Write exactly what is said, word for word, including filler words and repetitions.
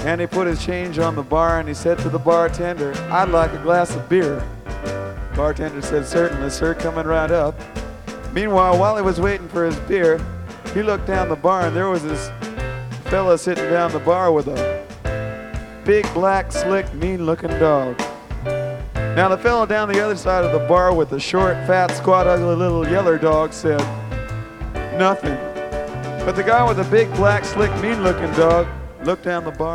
And he put his change on the bar and he said to the bartender, "I'd like a glass of beer." Bartender said, "Certainly, sir, coming right up." Meanwhile, while he was waiting for his beer, he looked down the bar and there was this fella sitting down the bar with a big, black, slick, mean-looking dog. Now the fella down the other side of the bar with the short, fat, squat, ugly little yeller dog said nothing. But the guy with the big, black, slick, mean-looking dog looked down the bar